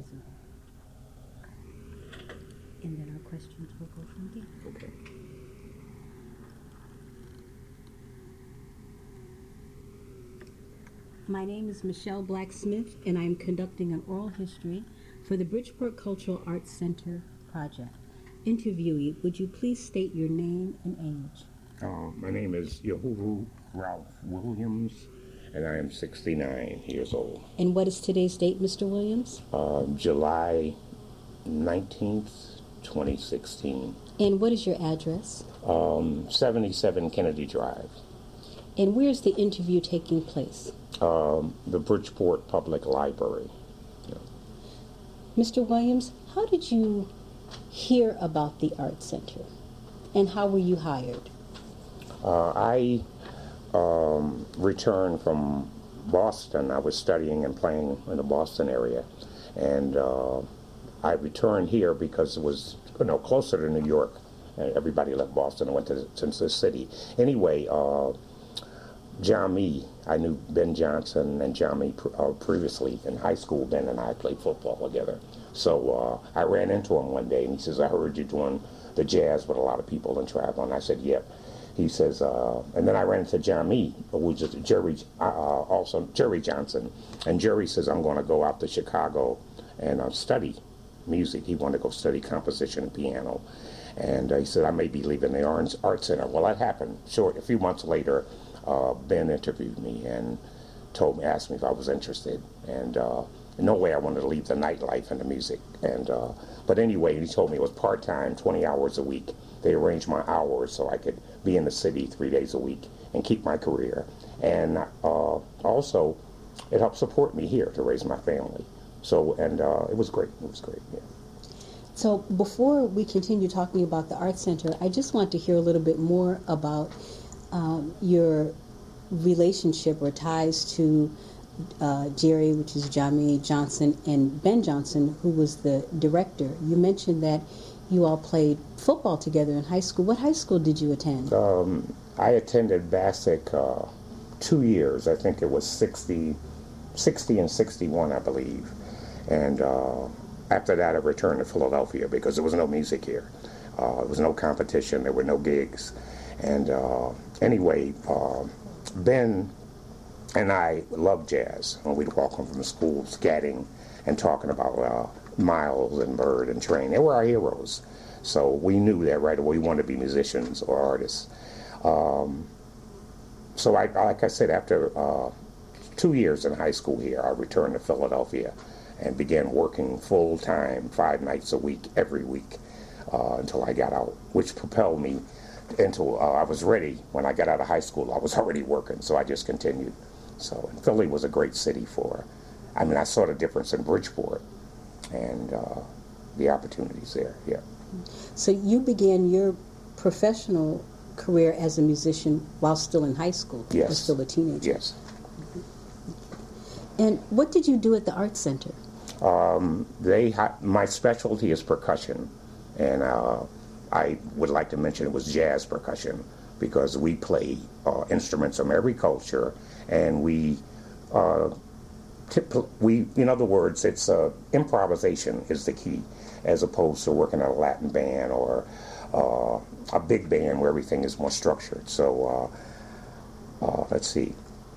resume. And then our questions will go from there. Okay. My name is Michelle Blacksmith, and I am conducting an oral history for the Bridgeport Cultural Arts Center project. Interviewee, would you please state your name and age? My name is Yahuhu Ralph Williams, and I am 69 years old. And what is today's date, Mr. Williams? July 19th, 2016. And what is your address? 77 Kennedy Drive. And where is the interview taking place? The Bridgeport Public Library. Yeah. Mr. Williams, how did you hear about the Art Center? And how were you hired? I returned from Boston. I was studying and playing in the Boston area. And I returned here because it was closer to New York. Everybody left Boston and went to the city. Anyway, John Mee, I knew Ben Johnson and John Mee previously in high school. Ben and I played football together. So I ran into him one day, and he says, I heard you doing the jazz with a lot of people in travel. And I said, yep. He says, and then I ran into John Mee, which is Jerry Johnson. And Jerry says, I'm going to go out to Chicago and study music. He wanted to go study composition and piano. And he said, I may be leaving the Art Center. Well, that happened. A few months later, Ben interviewed me and asked me if I was interested. And no way I wanted to leave the nightlife and the music. And but anyway, he told me it was part-time, 20 hours a week. They arranged my hours so I could be in the city 3 days a week and keep my career. And also, it helped support me here to raise my family. So, and it was great. It was great, yeah. So before we continue talking about the Art Center, I just want to hear a little bit more about your relationship or ties to Jerry, which is John Mee Johnson, and Ben Johnson, who was the director. You mentioned that you all played football together in high school. What high school did you attend? I attended Bassick 2 years. I think it was 60 and 61, I believe. And after that, I returned to Philadelphia because there was no music here. There was no competition. There were no gigs. And anyway, Ben and I loved jazz. When we'd walk home from school scatting and talking about Miles and Bird and Train. They were our heroes. So we knew that right away we wanted to be musicians or artists. So like I said, after 2 years in high school here, I returned to Philadelphia and began working full-time 5 nights a week, every week, until I got out, which propelled me into, I was ready. When I got out of high school, I was already working, so I just continued. So Philly was a great city I saw the difference in Bridgeport and the opportunities there, yeah. So you began your professional career as a musician while still in high school? Yes. You were still a teenager? Yes. And what did you do at the Art Center? My specialty is percussion, and I would like to mention it was jazz percussion because we play instruments from every culture, and we in other words, it's improvisation is the key, as opposed to working at a Latin band or a big band where everything is more structured. So let's see.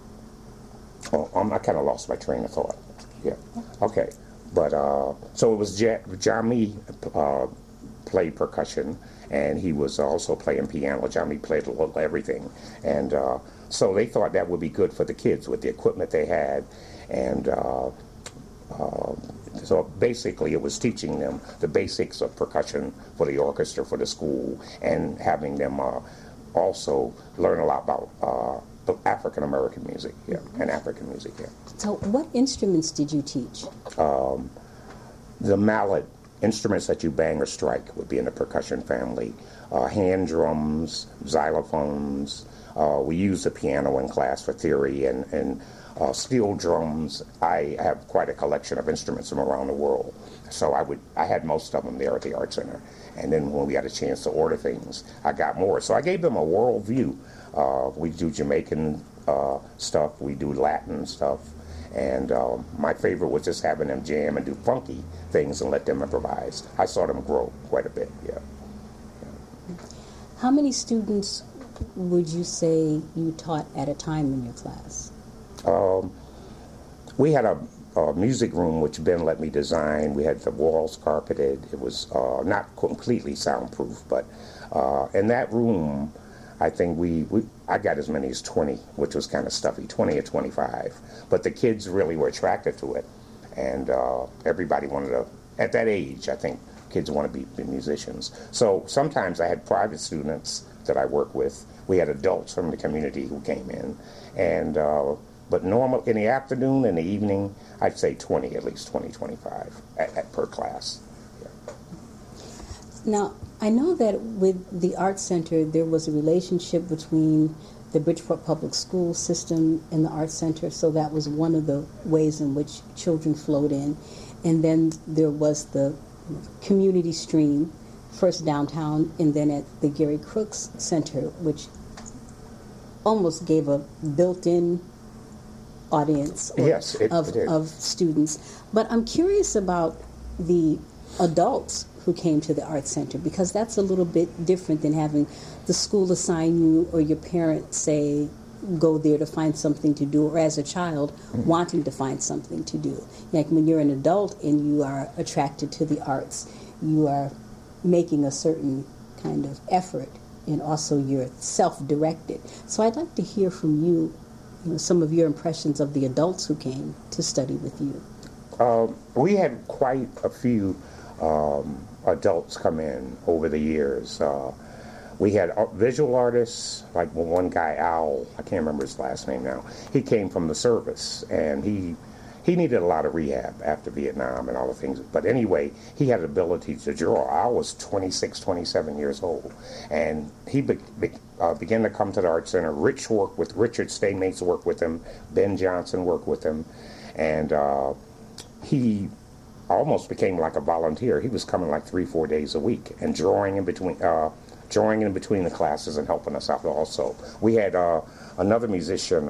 I kind of lost my train of thought. Yeah. Okay. But so it was John Mee played percussion, and he was also playing piano. John Mee played a little everything, and so they thought that would be good for the kids with the equipment they had, and so basically it was teaching them the basics of percussion for the orchestra, for the school, and having them also learn a lot about African American music, yeah, and African music, yeah. So what instruments did you teach? The mallet, instruments that you bang or strike, would be in the percussion family. Hand drums, xylophones. We use the piano in class for theory, and steel drums. I have quite a collection of instruments from around the world. So I had most of them there at the Art Center. And then when we got a chance to order things, I got more. So I gave them a world view. We do Jamaican stuff, we do Latin stuff, And my favorite was just having them jam and do funky things and let them improvise. I saw them grow quite a bit, yeah. How many students would you say you taught at a time in your class? We had a music room which Ben let me design. We had the walls carpeted. It was not completely soundproof, but in that room, I think I got as many as 20, which was kind of stuffy, 20 or 25. But the kids really were attracted to it, and everybody wanted to, at that age, I think kids want to be musicians. So sometimes I had private students that I worked with. We had adults from the community who came in, and but normal in the afternoon and the evening, I'd say 20, at least 20, 25 per class. Yeah. Now, I know that with the Art Center, there was a relationship between the Bridgeport Public School system and the Art Center, so that was one of the ways in which children flowed in. And then there was the community stream, first downtown and then at the Gary Crooks Center, which almost gave a built-in audience yes, of students. But I'm curious about the adults who came to the Art Center, because that's a little bit different than having the school assign you or your parents say go there to find something to do, or as a child wanting to find something to do. Like when you're an adult and you are attracted to the arts, you are making a certain kind of effort, and also you're self-directed. So I'd like to hear from you, some of your impressions of the adults who came to study with you. We had quite a few adults come in over the years. We had visual artists, like one guy, Al, I can't remember his last name now. He came from the service, and he needed a lot of rehab after Vietnam and all the things. But anyway, he had the ability to draw. Al was 26, 27 years old, and he began to come to the Art Center. Richard Staymates worked with him. Ben Johnson worked with him, and he almost became like a volunteer. He was coming like 3-4 days a week and drawing in between the classes and helping us out also. We had another musician,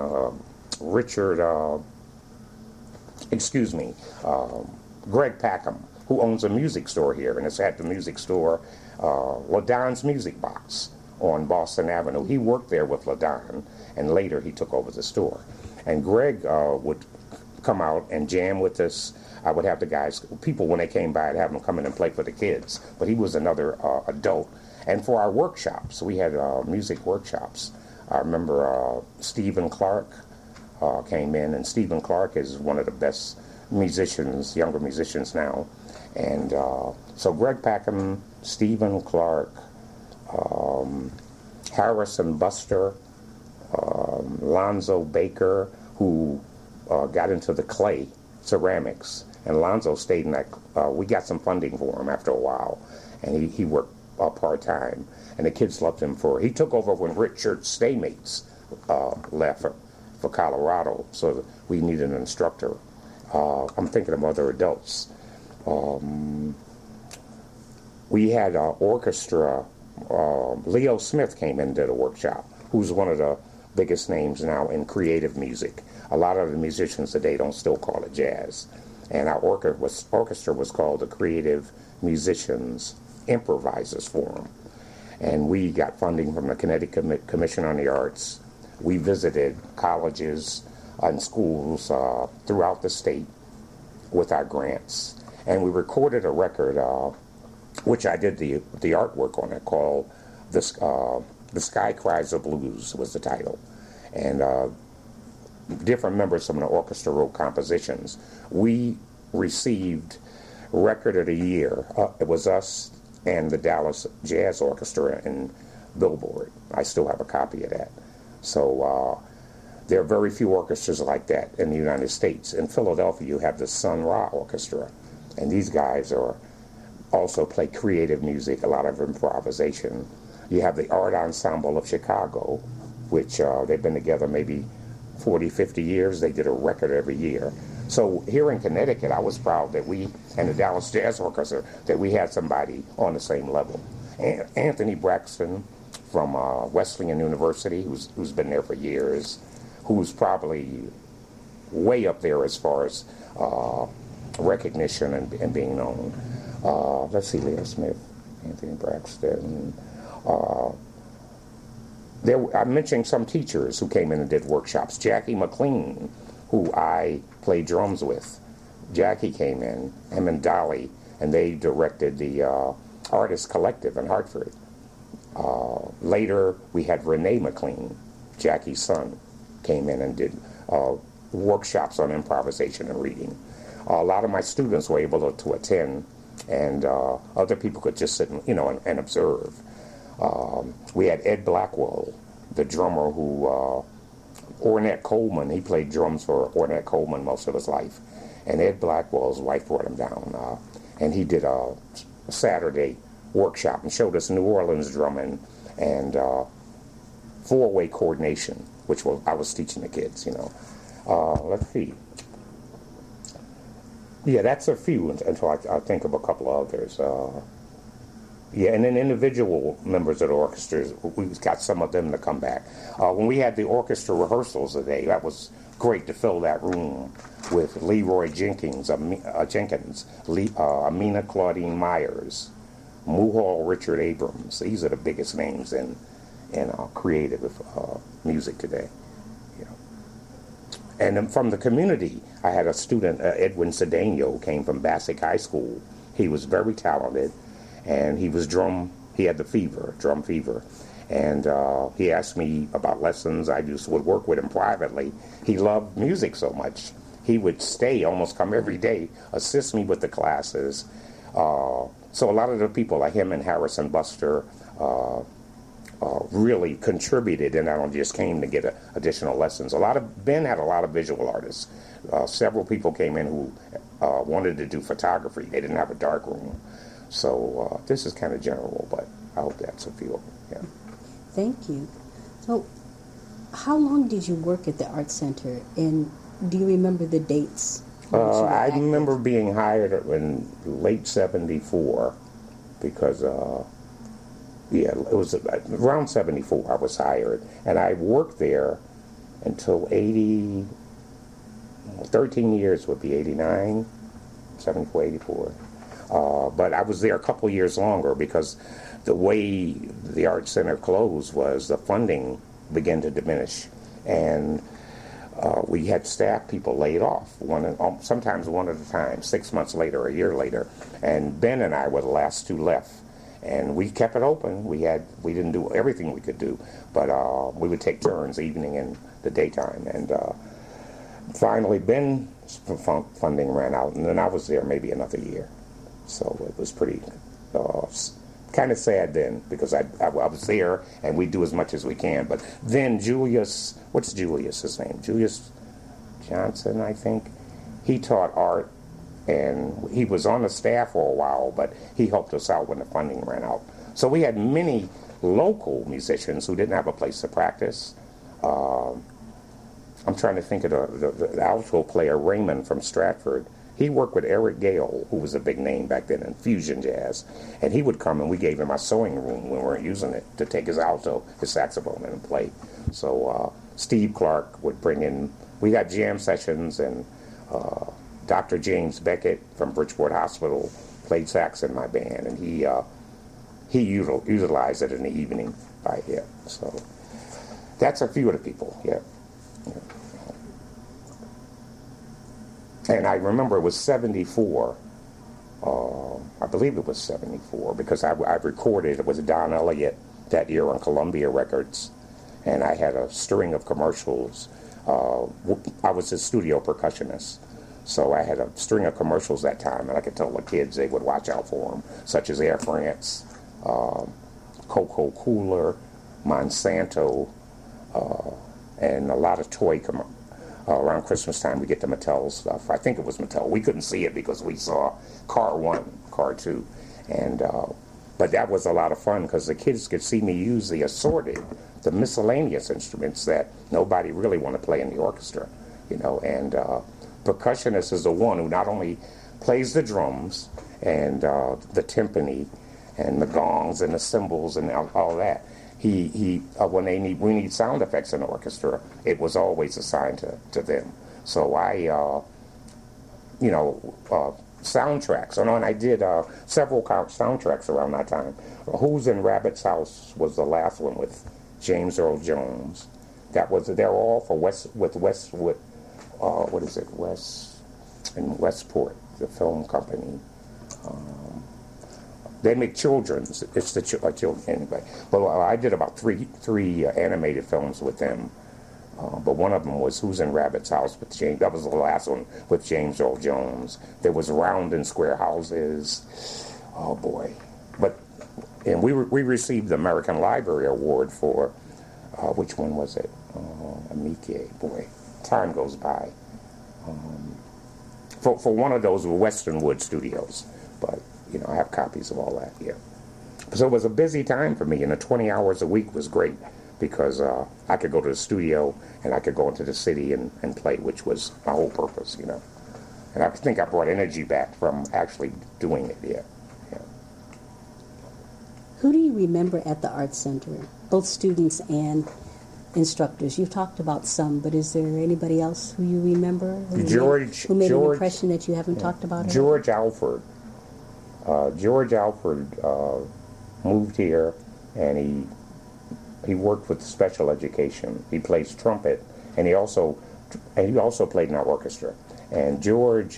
Greg Packham, who owns a music store here, and it's at the music store, LaDon's Music Box on Boston Avenue. He worked there with LaDon, and later he took over the store. And Greg would come out and jam with us. I would have people when they came by, I'd have them come in and play for the kids. But he was another adult. And for our workshops, we had music workshops. I remember Stephen Clark came in, and Stephen Clark is one of the best musicians, younger musicians now. And so Greg Packham, Stephen Clark, Harrison Buster, Lonzo Baker, who got into the clay ceramics. And Lonzo stayed in that. We got some funding for him after a while, and he worked part-time. And the kids loved him he took over when Richard Staymates left for Colorado, so we needed an instructor. I'm thinking of other adults. We had an orchestra. Leo Smith came in and did a workshop, who's one of the biggest names now in creative music. A lot of the musicians today don't still call it jazz. And our orchestra was called the Creative Musicians Improvisers Forum. And we got funding from the Connecticut Commission on the Arts. We visited colleges and schools throughout the state with our grants. And we recorded a record, which I did the artwork on it, called The Sky Cries of Blues was the title. And different members from the orchestra wrote compositions. We received Record of the Year. It was us and the Dallas Jazz Orchestra in Billboard. I still have a copy of that. So there are very few orchestras like that in the United States. In Philadelphia, you have the Sun Ra Orchestra, and these guys also play creative music, a lot of improvisation. You have the Art Ensemble of Chicago, which they've been together maybe 40, 50 years. They did a record every year. So here in Connecticut, I was proud that we, and the Dallas Jazz Orchestra, that we had somebody on the same level. And Anthony Braxton from Wesleyan University, who's been there for years, who's probably way up there as far as recognition and being known. Let's see, Leo Smith, Anthony Braxton. I'm mentioning some teachers who came in and did workshops. Jackie McLean, who I played drums with. Jackie came in, him and Dolly, and they directed the Artist Collective in Hartford. Later, we had Renee McLean, Jackie's son, came in and did workshops on improvisation and reading. A lot of my students were able to attend, and other people could just sit and observe. We had Ed Blackwell, the drummer who, Ornette Coleman, he played drums for Ornette Coleman most of his life. And Ed Blackwell's wife brought him down. And he did a Saturday workshop and showed us New Orleans drumming and four-way coordination, which I was teaching the kids, Let's see. Yeah, that's a few until I think of a couple of others. Yeah, and then individual members of the orchestras, we've got some of them to come back. When we had the orchestra rehearsals today, that was great to fill that room with Leroy Jenkins, Amina Claudine Myers, Muhal Richard Abrams. These are the biggest names in creative music today. And then from the community, I had a student, Edwin Cedeno, came from Bassick High School. He was very talented. And he had the fever, drum fever. And he asked me about lessons. I just would work with him privately. He loved music so much. He would stay, almost come every day, assist me with the classes. So a lot of the people like him and Harrison Buster really contributed, and not just came to get additional lessons. Ben had a lot of visual artists. Several people came in who wanted to do photography. They didn't have a dark room. So this is kind of general, but I hope that's a few of them. Yeah. Thank you. So how long did you work at the Art Center, and do you remember the dates? I remember being hired in late '74 because, it was around '74 I was hired, and I worked there until 13 years would be 89, 74, 84. But I was there a couple years longer because the way the Art Center closed was the funding began to diminish. And we had staff people laid off, sometimes one at a time, 6 months later, a year later. And Ben and I were the last two left. And we kept it open. We didn't do everything we could do, but we would take turns, evening and the daytime. And finally, Ben's funding ran out, and then I was there maybe another year. So it was pretty kind of sad then, because I was there and we do as much as we can. But then what's Julius's name? Julius Johnson, I think. He taught art, and he was on the staff for a while, but he helped us out when the funding ran out. So we had many local musicians who didn't have a place to practice. I'm trying to think of the alto player, Raymond from Stratford. He worked with Eric Gale, who was a big name back then in fusion jazz. And he would come and we gave him our sewing room when we weren't using it to take his alto, his saxophone, and play. So Steve Clark would bring in, we got jam sessions, and Dr. James Beckett from Bridgeport Hospital played sax in my band, and he utilized it in the evening by him. So that's a few of the people, yeah. And I remember it was 74. I believe it was 74 because I recorded it with Don Elliott that year on Columbia Records, and I had a string of commercials. I was a studio percussionist, so I had a string of commercials that time, and I could tell the kids they would watch out for them, such as Air France, Coca Cooler, Monsanto, and a lot of toy commercials. Around Christmas time, we get the Mattel stuff. I think it was Mattel. We couldn't see it because we saw Car 1, Car 2. And, but that was a lot of fun because the kids could see me use the the miscellaneous instruments that nobody really wanted to play in the orchestra, And percussionist is the one who not only plays the drums and the timpani and the gongs and the cymbals and all that. When we need sound effects in the orchestra, it was always assigned to them. So soundtracks. And I did several soundtracks around that time. Who's in Rabbit's House was the last one with James Earl Jones. They were all for Westwood. What is it? Westport, the film company. They make children's. It's the children anyway. But I did about three animated films with them. But one of them was Who's in Rabbit's House with James. That was the last one with James Earl Jones. There was Round and Square Houses. Oh boy! And we received the American Library Award for which one was it? Amike. Boy, time goes by. For one of those Westernwood Studios, but I have copies of all that. Yeah. So it was a busy time for me, and the 20 hours a week was great. Because I could go to the studio and I could go into the city and play, which was my whole purpose, And I think I brought energy back from actually doing it, yeah. Who do you remember at the Art Center, both students and instructors? You've talked about some, but is there anybody else who you remember who made an impression that you haven't talked about? George Alford. George Alford moved here, and he worked with special education. He plays trumpet, and he also played in our orchestra. And George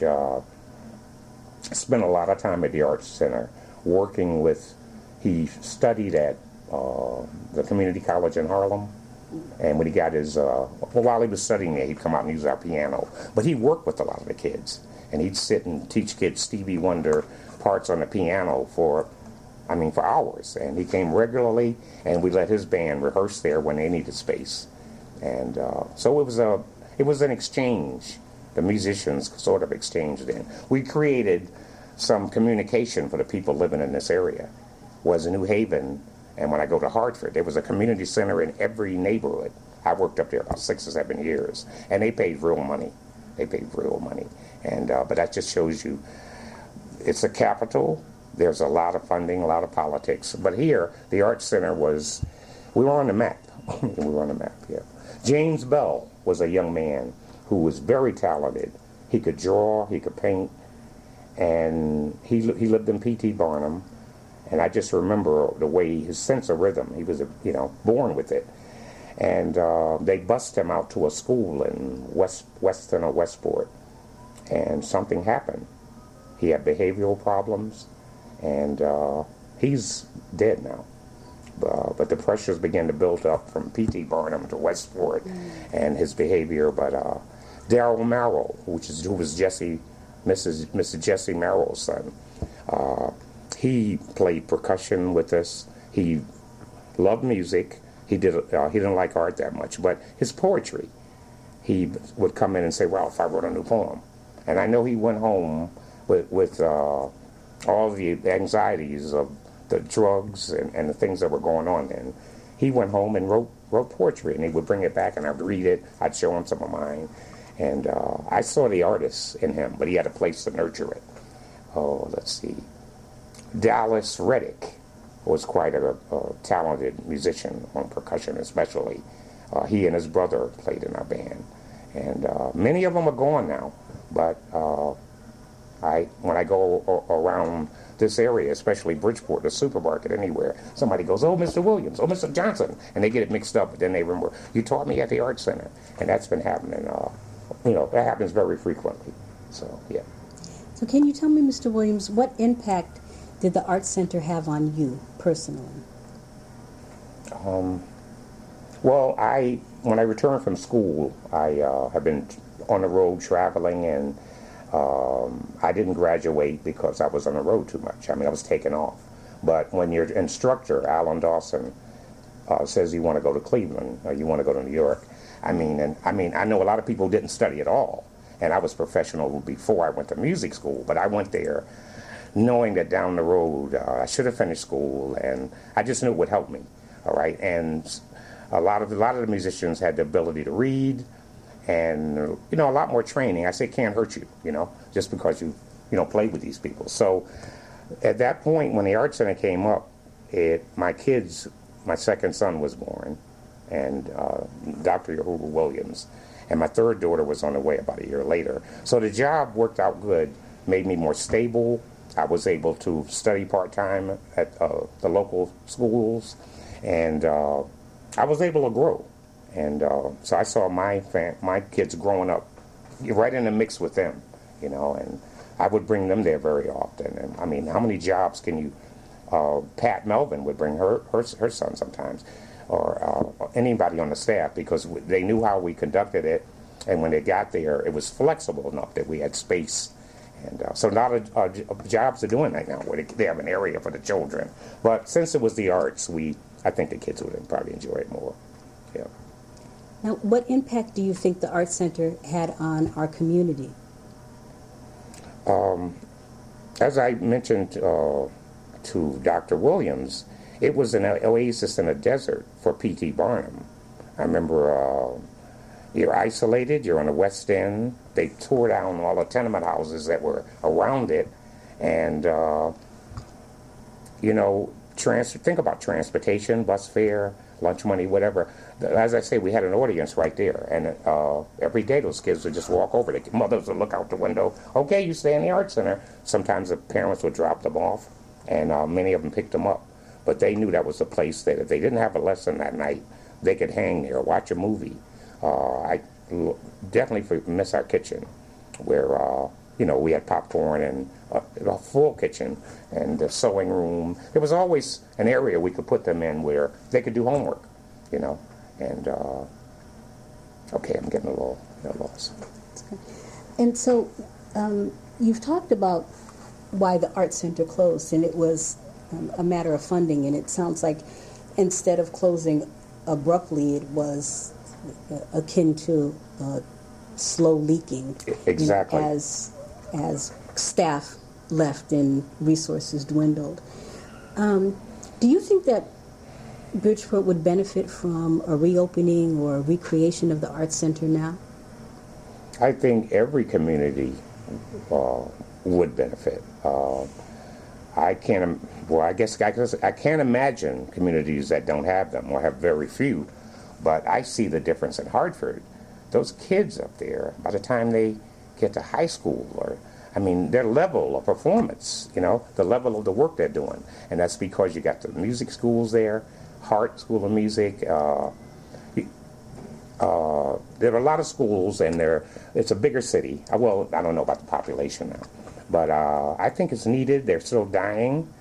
spent a lot of time at the Arts Center working with. He studied at the community college in Harlem, and when he got his while he was studying there, he'd come out and use our piano. But he worked with a lot of the kids, and he'd sit and teach kids Stevie Wonder parts on the piano for hours. And he came regularly, and we let his band rehearse there when they needed space. And so it was an exchange. The musicians sort of exchanged then. We created some communication for the people living in this area. Was in New Haven, and when I go to Hartford, there was a community center in every neighborhood. I worked up there about 6 or 7 years, and they paid real money. And but that just shows you it's a capital. There's a lot of funding, a lot of politics. But here, the Arts Center we were on the map. Yeah. James Bell was a young man who was very talented. He could draw, he could paint, and he lived in P.T. Barnum. And I just remember the way his sense of rhythm, he was, born with it. And they bussed him out to a school in Weston or Westport, and something happened. He had behavioral problems, and he's dead now. But the pressures began to build up from P.T. Barnum to Westport and his behavior. But Darryl Merrill, who was Mrs. Jesse Merrill's son, he played percussion with us. He loved music. He didn't like art that much, but his poetry, he would come in and say, "Ralph, I wrote a new poem," and I know he went home with all the anxieties of the drugs and the things that were going on then. He went home and wrote poetry, and he would bring it back, and I'd read it. I'd show him some of mine, and I saw the artist in him, but he had a place to nurture it. Oh, let's see. Dallas Reddick was quite a talented musician on percussion, especially. He and his brother played in our band, and many of them are gone now. But when I go around this area, especially Bridgeport, the supermarket, anywhere, somebody goes, "Oh, Mr. Williams, oh, Mr. Johnson," and they get it mixed up. But then they remember, "You taught me at the Art Center," and that's been happening. That happens very frequently. So yeah. So can you tell me, Mr. Williams, what impact did the Art Center have on you personally? Well, when I returned from school, I have been on the road traveling, and I didn't graduate because I was on the road too much. I was taken off. But when your instructor, Alan Dawson, says you want to go to Cleveland or you want to go to New York, I know a lot of people didn't study at all, and I was professional before I went to music school, but I went there knowing that down the road I should have finished school, and I just knew it would help me. All right, and a lot of the musicians had the ability to read, and a lot more training. I say it can't hurt you, just because you played with these people. So at that point, when the Art Center came up, my second son was born, and Dr. Yehuda Williams, and my third daughter was on the way about a year later. So the job worked out good, made me more stable. I was able to study part-time at the local schools, and I was able to grow. And so I saw my kids growing up right in the mix with them, and I would bring them there very often. And I mean, how many jobs can you, Pat Melvin would bring her son sometimes, or anybody on the staff, because they knew how we conducted it, and when they got there, it was flexible enough that we had space. And so a lot of jobs are doing that now, where they have an area for the children. But since it was the arts, I think the kids would probably enjoy it more. Yeah. Now, what impact do you think the Arts Center had on our community? As I mentioned to Dr. Williams, it was an oasis in a desert for P.T. Barnum. I remember you're isolated, you're on the West End. They tore down all the tenement houses that were around it. And, think about transportation, bus fare, lunch money, whatever. As I say, we had an audience right there. And every day those kids would just walk over. The mothers would look out the window. Okay, you stay in the Arts Center. Sometimes the parents would drop them off, and many of them picked them up. But they knew that was a place that if they didn't have a lesson that night, they could hang there, watch a movie. I definitely miss our kitchen, where we had popcorn and a full kitchen and the sewing room. There was always an area we could put them in where they could do homework, And okay, I'm getting a little lost. And so, you've talked about why the Art Center closed, and it was a matter of funding. And it sounds like instead of closing abruptly, it was akin to slow leaking. Exactly. As staff left and resources dwindled. Do you think that Bridgeport would benefit from a reopening or a recreation of the Arts Center now? I think every community would benefit. I can't imagine communities that don't have them or have very few, but I see the difference in Hartford. Those kids up there, by the time they get to high school, their level of performance, the level of the work they're doing. And that's because you got the music schools there, Hart School of Music. There are a lot of schools, and it's a bigger city. Well, I don't know about the population now, but I think it's needed. They're still dying.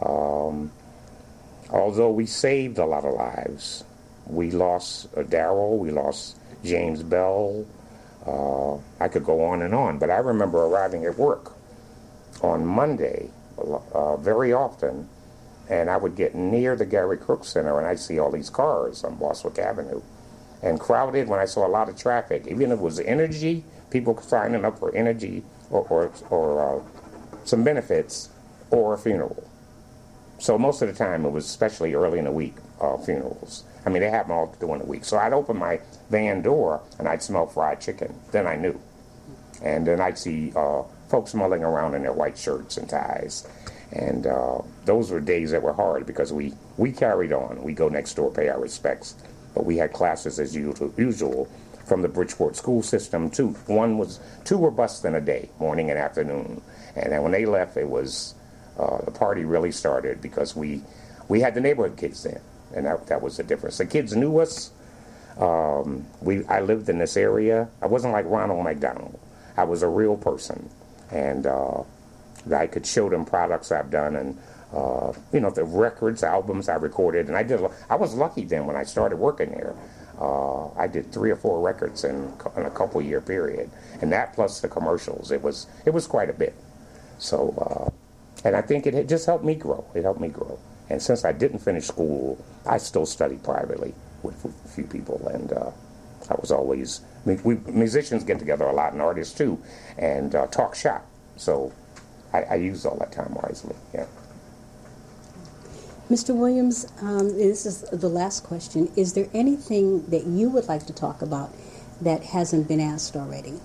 Although we saved a lot of lives. We lost Darrell, we lost James Bell. I could go on, but I remember arriving at work on Monday very often, and I would get near the Gary Crook Center, and I'd see all these cars on Boswick Avenue, and crowded when I saw a lot of traffic. Even if it was energy, people signing up for energy or some benefits or a funeral. So most of the time it was, especially early in the week, funerals. They happen all during the week. So I'd open my van door and I'd smell fried chicken. Then I knew. And then I'd see folks mulling around in their white shirts and ties. And those were days that were hard because we carried on. We go next door, pay our respects. But we had classes as usual from the Bridgeport school system too. Two were bused in a day, morning and afternoon. And then when they left, it was the party really started because we had the neighborhood kids then. And that was the difference. The kids knew us. I lived in this area. I wasn't like Ronald McDonald. I was a real person. And I could show them products I've done and, the records, albums I recorded. And I was lucky then when I started working there. I did 3 or 4 records in a couple-year period. And that plus the commercials. It was quite a bit. So, and I think it just helped me grow. It helped me grow. And since I didn't finish school, I still studied privately with a few people. And I was always, musicians get together a lot, and artists too, and talk shop. So I used all that time wisely, yeah. Mr. Williams, this is the last question. Is there anything that you would like to talk about that hasn't been asked already?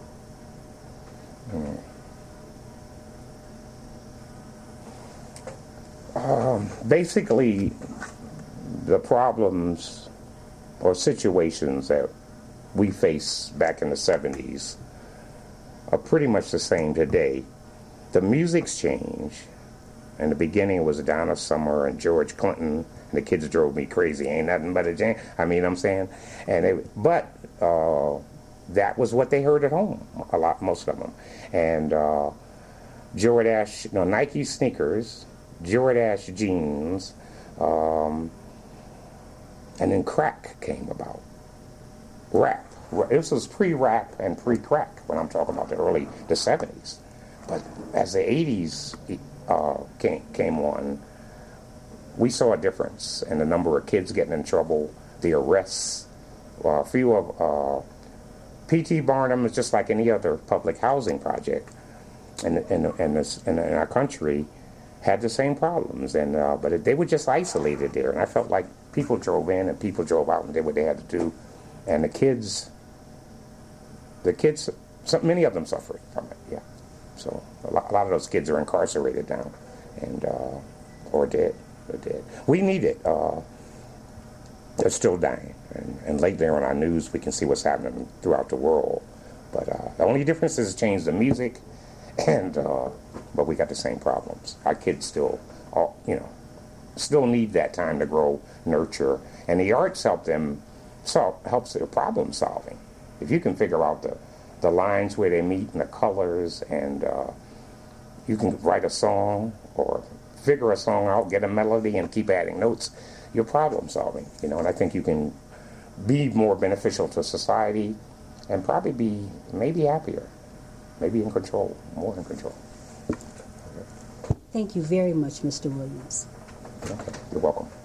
Basically, the problems or situations that we faced back in the 70s are pretty much the same today. The music's changed. In the beginning, it was Donna Summer and George Clinton, and the kids drove me crazy. Ain't nothing but a jam. I mean, I'm saying, but that was what they heard at home. Most of them, and Jordache, Nike sneakers, Jordache jeans, and then crack came about. Rap. This was pre-rap and pre-crack when I'm talking about the 70s. But as the 80s came on, we saw a difference in the number of kids getting in trouble, the arrests. A few of P.T. Barnum is just like any other public housing project in our country, had the same problems, and but they were just isolated there, and I felt like people drove in and people drove out and did what they had to do, and the kids, many of them suffered from it, yeah. So a lot of those kids are incarcerated now, and or dead. We need it. They're still dying, and lately on our news we can see what's happening throughout the world. But the only difference is change the music, and but we got the same problems. Our kids still need that time to grow, nurture, and the arts helps their problem solving. If you can figure out the lines where they meet and the colors, and you can write a song or figure a song out, get a melody, and keep adding notes, you're problem solving, and I think you can be more beneficial to society and probably be maybe happier, maybe in control, more in control. Thank you very much, Mr. Williams. Okay, you're welcome.